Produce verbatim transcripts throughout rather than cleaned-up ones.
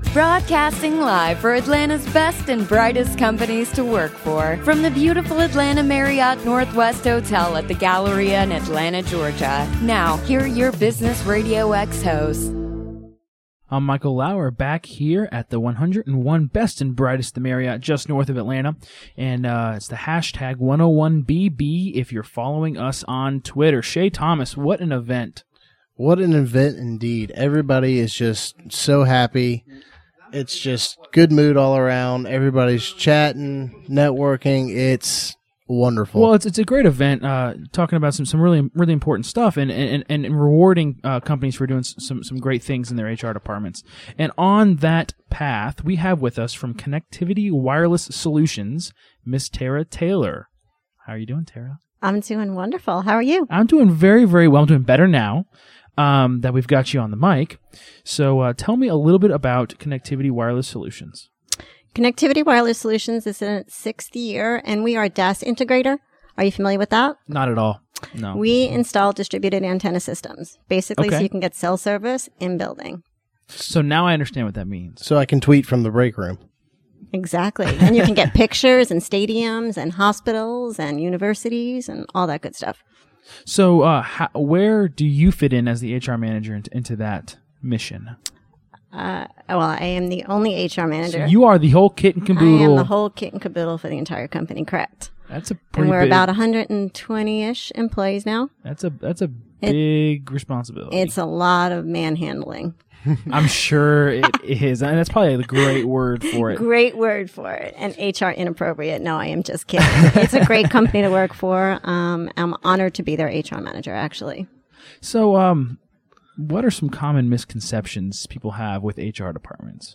Broadcasting live for Atlanta's best and brightest companies to work for. From the beautiful Atlanta Marriott Northwest Hotel at the Galleria in Atlanta, Georgia. Now, here are your Business Radio X hosts. I'm Michael Lauer, back here at the one hundred one Best and Brightest the Marriott, just north of Atlanta. And uh, it's the hashtag one oh one B B if you're following us on Twitter. Shay Thomas, what an event. What an event indeed. Everybody is just so happy. It's just good mood all around. Everybody's chatting, networking. It's wonderful. Well, it's it's a great event, uh, talking about some, some really really important stuff and and, and rewarding uh, companies for doing some, some great things in their H R departments. And on that path, we have with us from Connectivity Wireless Solutions, Miss Tara Taylor. How are you doing, Tara? I'm doing wonderful. How are you? I'm doing very, very well. I'm doing better now. Um, that we've got you on the mic. So uh, tell me a little bit about Connectivity Wireless Solutions. Connectivity Wireless Solutions is in its sixth year, and we are a D A S integrator. Are you familiar with that? Not at all. No. We install distributed antenna systems, basically Okay. so you can get cell service in building. So now I understand what that means. So I can tweet from the break room. Exactly. And you can get pictures in stadiums and hospitals and universities and all that good stuff. So uh, how, where do you fit in as the H R manager into, into that mission? Uh, well, I am the only H R manager. So you are the whole kit and caboodle. I am the whole kit and caboodle for the entire company, correct. That's a pretty And we're big, about one hundred twenty-ish employees now. That's a that's a It- big responsibility. It's a lot of manhandling. I'm sure it is. And that's probably a great word for it. Great word for it. And H R inappropriate. No, I am just kidding. It's a great company to work for. Um, I'm honored to be their H R manager, actually. So, um, what are some common misconceptions people have with H R departments?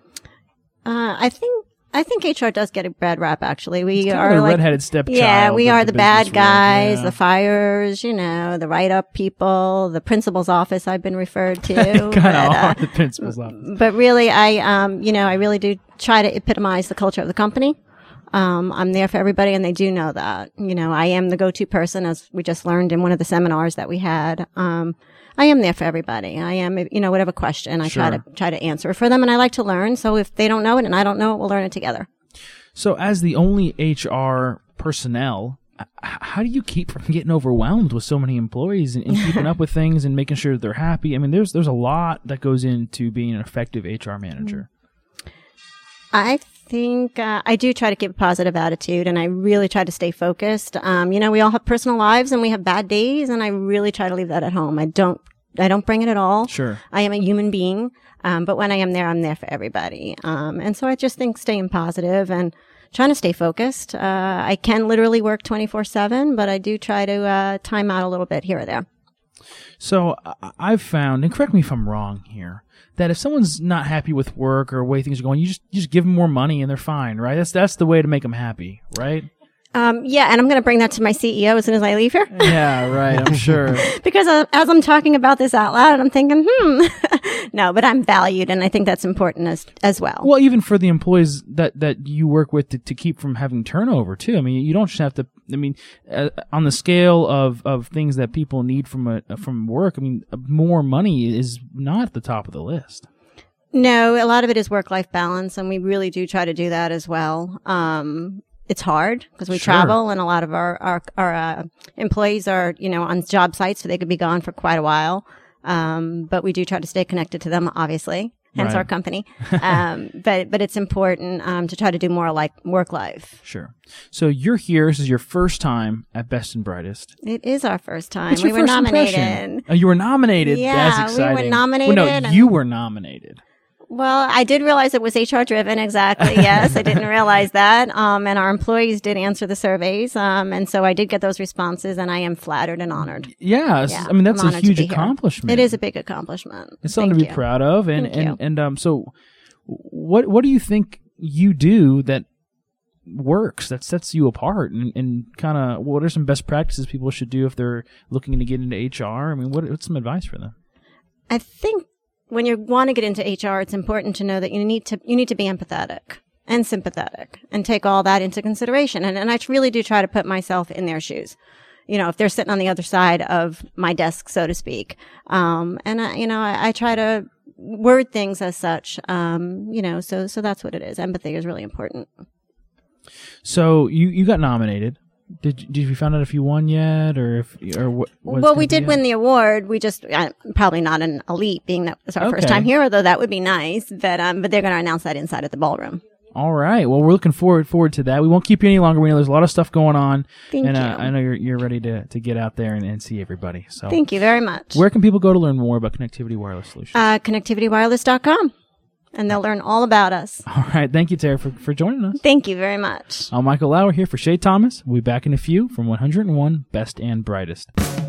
Uh, I think I think H R does get a bad rap. Actually, we It's kind are of the like redheaded stepchild. yeah, we of are the, bad business world. guys, Yeah. the fires, you know, the write-up people, the principal's office. I've been referred to. kind but, of uh, are the principal's office. But really, I, um, you know, I really do try to epitomize the culture of the company. Um, I'm there for everybody, and they do know that. You know, I am the go-to person, as we just learned in one of the seminars that we had. Um, I am there for everybody. I am, you know, whatever question I try Sure. to try to answer for them, and I like to learn. So if they don't know it and I don't know it, we'll learn it together. So, as the only H R personnel, h- how do you keep from getting overwhelmed with so many employees and, and keeping up with things and making sure that they're happy? I mean, there's there's a lot that goes into being an effective H R manager. I think uh, I do try to keep a positive attitude, and I really try to stay focused. Um, you know, we all have personal lives, and we have bad days, and I really try to leave that at home. I don't, I don't bring it at all. Sure. I am a human being, um, but when I am there, I'm there for everybody. Um, and so I just think staying positive and trying to stay focused. Uh, I can literally work twenty-four seven, but I do try to uh, time out a little bit here or there. So I- I've found, and correct me if I'm wrong here, that if someone's not happy with work or the way things are going, you just you just give them more money and they're fine, right? That's that's the way to make them happy, right? Um, yeah, and I'm going to bring that to my C E O as soon as I leave here. Yeah, right. I'm sure. Because uh, as I'm talking about this out loud, I'm thinking, hmm, no, but I'm valued, and I think that's important as as well. Well, even for the employees that, that you work with to, to keep from having turnover too. I mean, you don't just have to. I mean, uh, on the scale of, of things that people need from a from work, I mean, more money is not at the top of the list. No, a lot of it is work-life balance, and we really do try to do that as well. Um, it's hard because we Sure. travel, and a lot of our our, our uh, employees are, you know, on job sites, so they could be gone for quite a while. Um, but we do try to stay connected to them, obviously, hence Right. our company. Um, but but it's important um, to try to do more like work life. Sure. So you're here. This is your first time at Best and Brightest. It is our first time. What's we your were first nominated. impression? Oh, you were nominated. Yeah, That's we were exciting. nominated Well, no, and- you were nominated. Well, I did realize it was H R driven. Exactly. Yes, I didn't realize that. Um, and our employees did answer the surveys. Um, and so I did get those responses, and I am flattered and honored. Yeah, Yeah, I mean that's I'm a honored to huge be here. accomplishment. It is a big accomplishment. It's something Thank to be you. proud of. And Thank and you. and um, so what what do you think you do that works that sets you apart? And, and kind of what are some best practices people should do if they're looking to get into H R? I mean, what what's some advice for them? I think when you want to get into H R, it's important to know that you need to you need to be empathetic and sympathetic and take all that into consideration. And and I really do try to put myself in their shoes. You know, if they're sitting on the other side of my desk, so to speak. Um, and I, you know, I, I try to word things as such. Um, you know, so so that's what it is. Empathy is really important. So you, you got nominated. Did you, did you find out if you won yet, or if or what? Well, we did win the award. We just uh, probably not an elite, being that it's our Okay. first time here. Though that would be nice, but um, but they're going to announce that inside at the ballroom. All right. Well, we're looking forward forward to that. We won't keep you any longer. We know there's a lot of stuff going on, Thank and you. Uh, I know you're you're ready to, to get out there and, and see everybody. So Thank you very much. where can people go to learn more about Connectivity Wireless Solutions? Uh, connectivity wireless dot com, and they'll learn all about us. All right. Thank you, Tara, for, for joining us. Thank you very much. I'm Michael Lauer here for Shay Thomas. We'll be back in a few from one oh one Best and Brightest.